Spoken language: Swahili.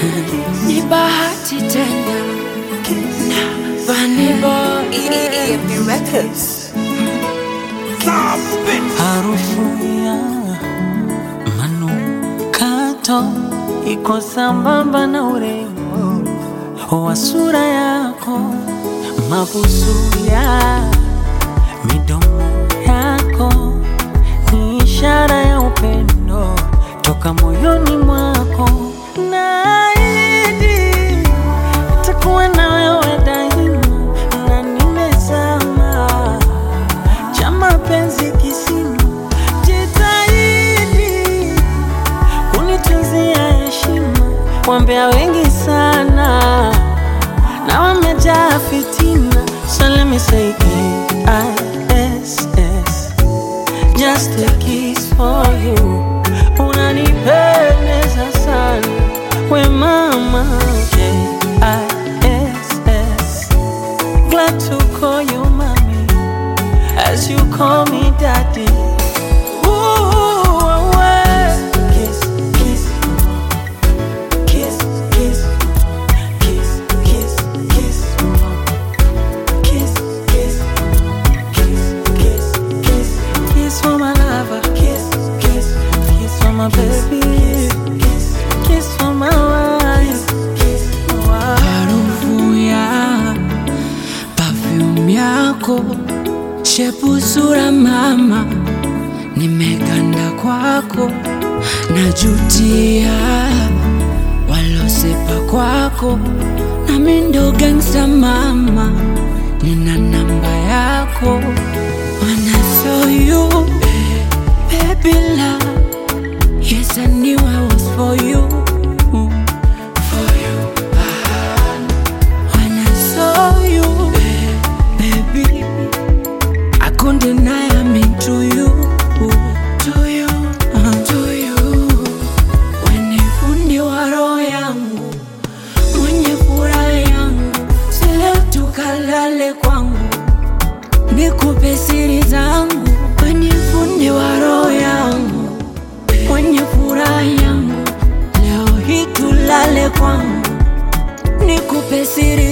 Ni bahati tena na Vanny Boy EFB Records. Harufu ya manukato iko sambamba na urembo wa sura yako, mabusu ya midomo yako ni ishara ya upendo toka moyoni mwako. Naahidi nitakuwa na wewe daima, na nimezama cha mapenzi kisima. Jitahidi kunitunzia heshima, wambea wengi sana na wamejaa fitina. So let me say K-I-S-S, just a kiss for you. Unanipendeza sana we mama. K-I-S-S, glad to call you mommy as you call me daddy. Ooh, kiss, kiss, kiss, kiss, kiss, kiss, kiss, kiss, kiss, kiss, kiss, kiss, kiss for my lover, kiss, kiss, kiss for my baby, kiss, kiss for my wife, kiss, harufu ya perfume yako, shepu sura mama, nimeganda kwako, najutia walosepa kwako, na mindo gangsta mama, nina namba yako. When I saw you, baby love, yes I knew I was for you, for you. When I saw you, baby, I couldn't deny I'm into you, to you, to you. When fundi wa roho yangu, mwenye furaha yangu, si leo tukalale kwangu, nikupe siri zangu. When fundi wa roho yangu, mwenye furaha yangu, leo hii tulale kwangu, nikupe siri